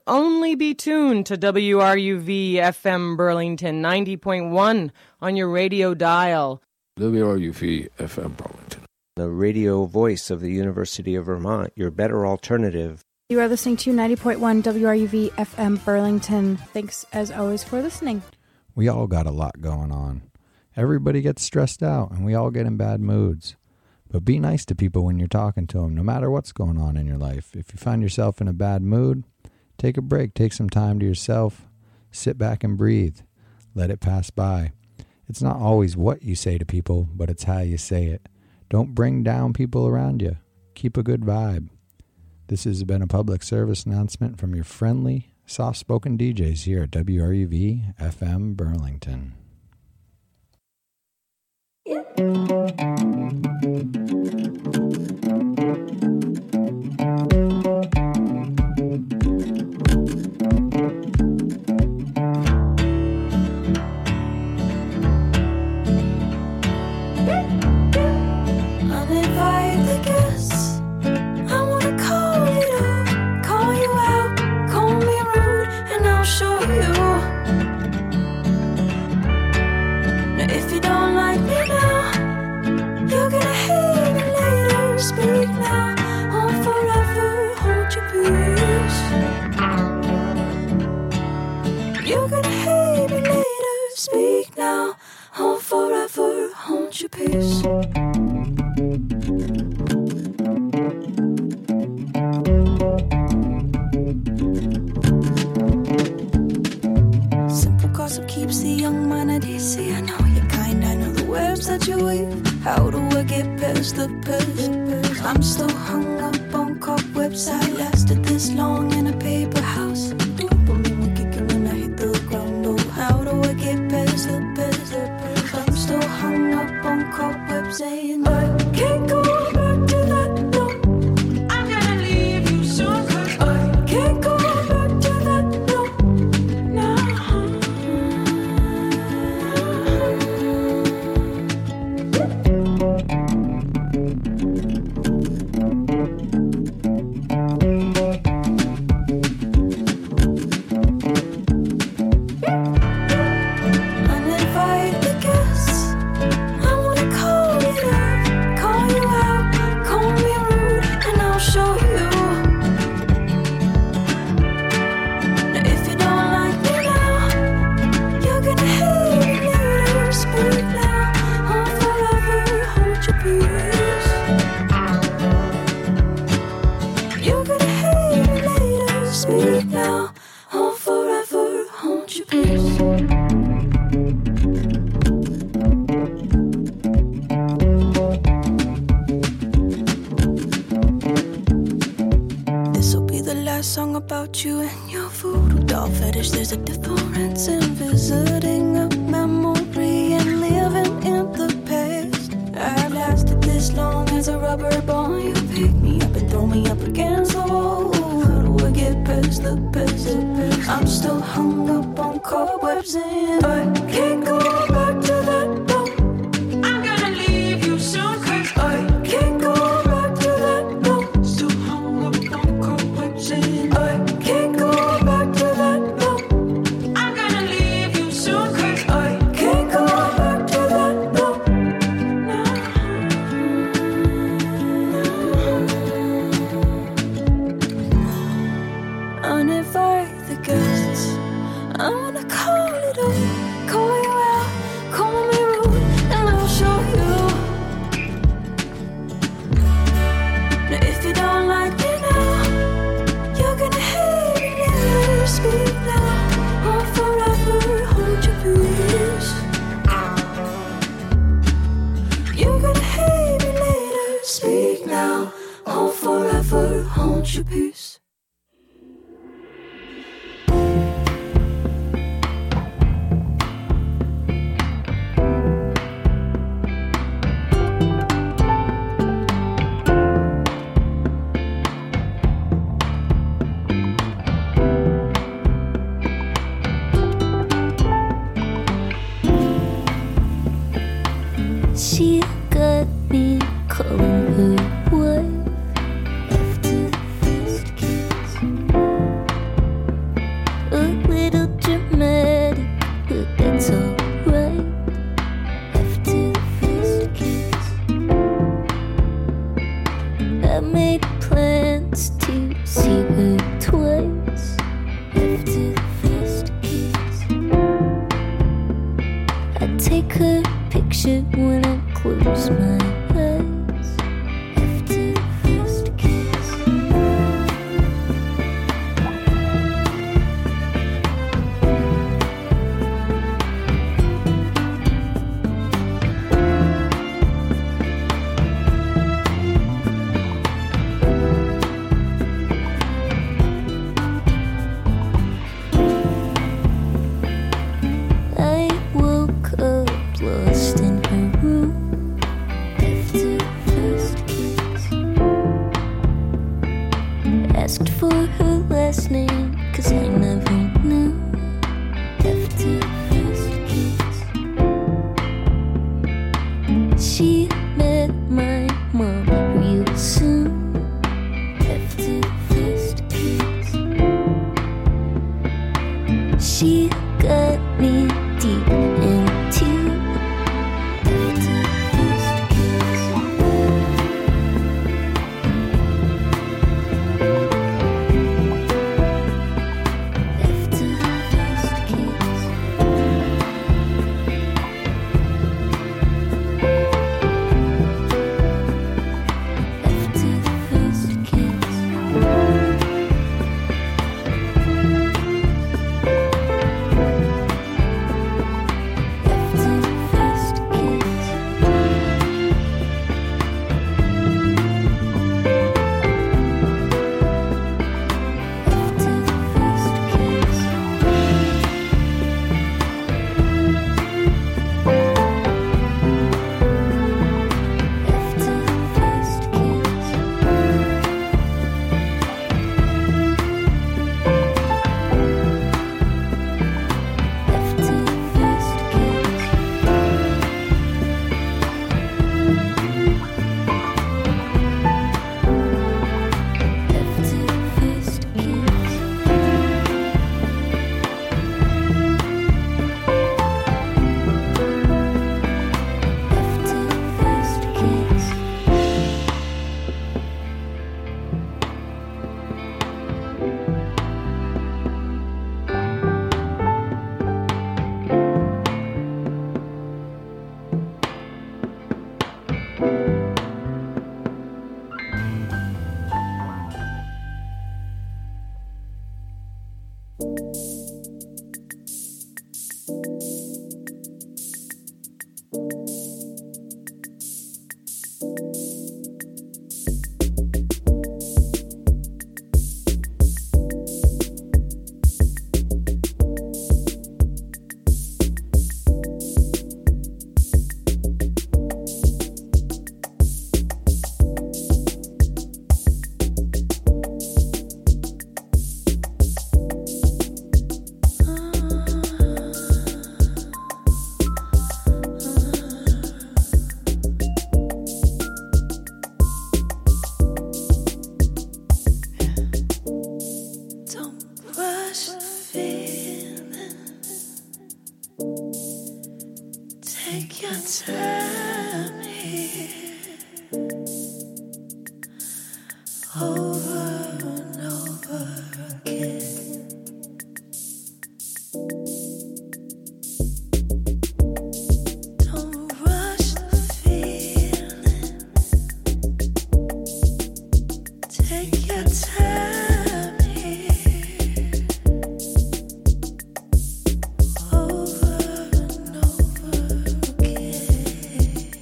only be tuned to WRUV FM Burlington 90.1 on your radio dial. WRUV FM Burlington, the radio voice of the University of Vermont, your better alternative. You are listening to 90.1 WRUV FM Burlington. Thanks, as always, for listening. We all got a lot going on. Everybody gets stressed out, and we all get in bad moods. But be nice to people when you're talking to them, no matter what's going on in your life. If you find yourself in a bad mood, take a break. Take some time to yourself. Sit back and breathe. Let it pass by. It's not always what you say to people, but it's how you say it. Don't bring down people around you. Keep a good vibe. This has been a public service announcement from your friendly, soft-spoken DJs here at WRUV FM Burlington. shit when I close my eyes after the first kiss. I woke up lost in her room after the first kiss. Asked for her last name, 'cause I never knew after the first kiss. She met my mom real soon after the first kiss. She got me deep into after the first kiss. After the first kiss. After the first kiss. After the first kiss. After the first kiss. After the first kiss. After the first kiss. After the first kiss. After the first kiss. Don't rush the feeling. Take your time here. Over and over again. Don't rush the feeling. Take your time here. Over and over again.